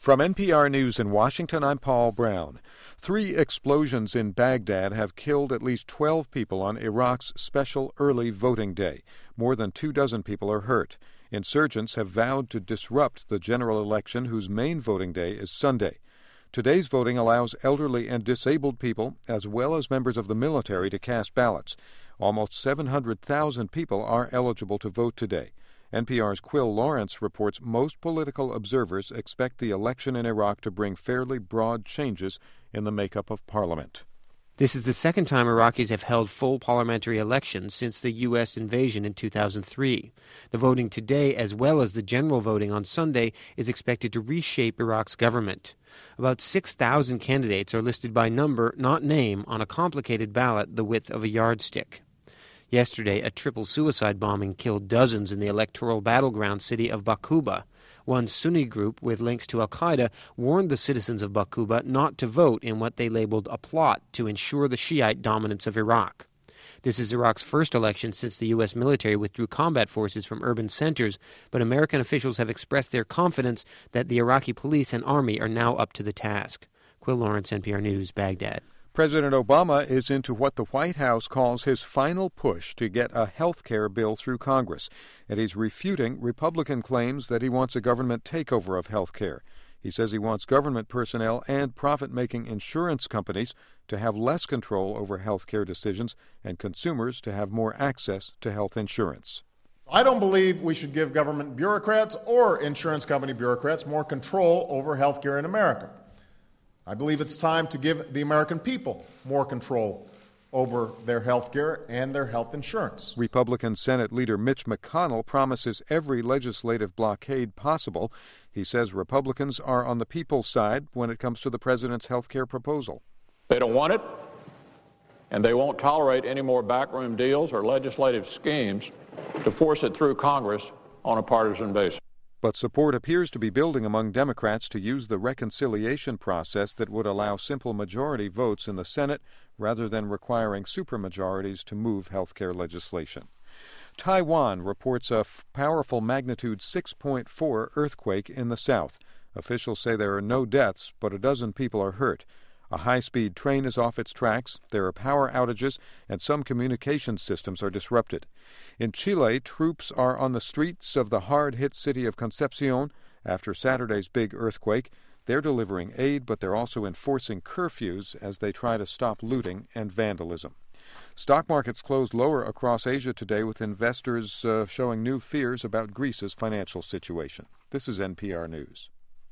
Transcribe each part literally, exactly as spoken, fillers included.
From N P R News in Washington, I'm Paul Brown. Three explosions in Baghdad have killed at least twelve people on Iraq's special early voting day. More than two dozen people are hurt. Insurgents have vowed to disrupt the general election, whose main voting day is Sunday. Today's voting allows elderly and disabled people, as well as members of the military, to cast ballots. Almost seven hundred thousand people are eligible to vote today. N P R's Quill Lawrence reports most political observers expect the election in Iraq to bring fairly broad changes in the makeup of parliament. This is the second time Iraqis have held full parliamentary elections since the U S invasion in two thousand three. The voting today, as well as the general voting on Sunday, is expected to reshape Iraq's government. About six thousand candidates are listed by number, not name, on a complicated ballot the width of a yardstick. Yesterday, a triple suicide bombing killed dozens in the electoral battleground city of Baquba. One Sunni group with links to al-Qaeda warned the citizens of Baquba not to vote in what they labeled a plot to ensure the Shiite dominance of Iraq. This is Iraq's first election since the U S military withdrew combat forces from urban centers, but American officials have expressed their confidence that the Iraqi police and army are now up to the task. Quill Lawrence, N P R News, Baghdad. President Obama is into what the White House calls his final push to get a health care bill through Congress, and he's refuting Republican claims that he wants a government takeover of health care. He says he wants government personnel and profit-making insurance companies to have less control over health care decisions and consumers to have more access to health insurance. I don't believe we should give government bureaucrats or insurance company bureaucrats more control over health care in America. I believe it's time to give the American people more control over their health care and their health insurance. Republican Senate Leader Mitch McConnell promises every legislative blockade possible. He says Republicans are on the people's side when it comes to the president's health care proposal. They don't want it, and they won't tolerate any more backroom deals or legislative schemes to force it through Congress on a partisan basis. But support appears to be building among Democrats to use the reconciliation process that would allow simple majority votes in the Senate rather than requiring supermajorities to move health care legislation. Taiwan reports a f- powerful magnitude six point four earthquake in the south. Officials say there are no deaths, but a dozen people are hurt. A high-speed train is off its tracks, there are power outages, and some communication systems are disrupted. In Chile, troops are on the streets of the hard-hit city of Concepcion after Saturday's big earthquake. They're delivering aid, but they're also enforcing curfews as they try to stop looting and vandalism. Stock markets closed lower across Asia today, with investors uh, showing new fears about Greece's financial situation. This is N P R News.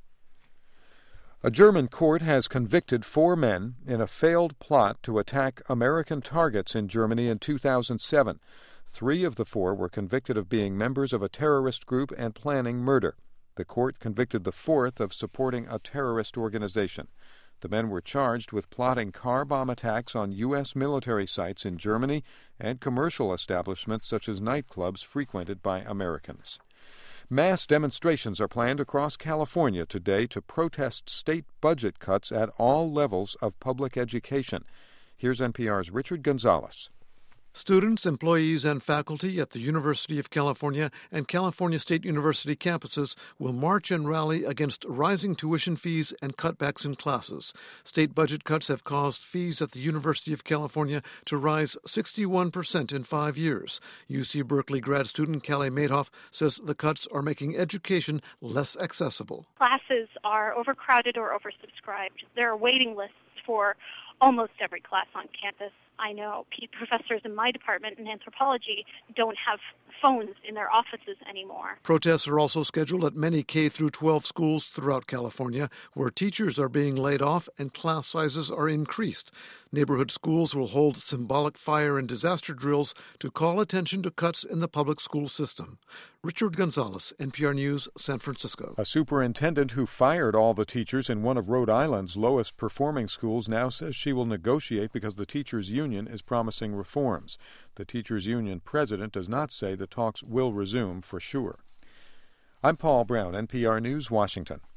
A German court has convicted four men in a failed plot to attack American targets in Germany in two thousand seven. Three of the four were convicted of being members of a terrorist group and planning murder. The court convicted the fourth of supporting a terrorist organization. The men were charged with plotting car bomb attacks on U S military sites in Germany and commercial establishments such as nightclubs frequented by Americans. Mass demonstrations are planned across California today to protest state budget cuts at all levels of public education. Here's N P R's Richard Gonzalez. Students, employees, and faculty at the University of California and California State University campuses will march and rally against rising tuition fees and cutbacks in classes. State budget cuts have caused fees at the University of California to rise sixty-one percent in five years. U C Berkeley grad student Callie Madoff says the cuts are making education less accessible. Classes are overcrowded or oversubscribed. There are waiting lists for almost every class on campus. I know professors in my department in anthropology don't have phones in their offices anymore. Protests are also scheduled at many K through twelve schools throughout California, where teachers are being laid off and class sizes are increased. Neighborhood schools will hold symbolic fire and disaster drills to call attention to cuts in the public school system. Richard Gonzalez, N P R News, San Francisco. A superintendent who fired all the teachers in one of Rhode Island's lowest performing schools now says she will negotiate because the teachers' union is promising reforms. The teachers' union president does not say the talks will resume for sure. I'm Paul Brown, N P R News, Washington.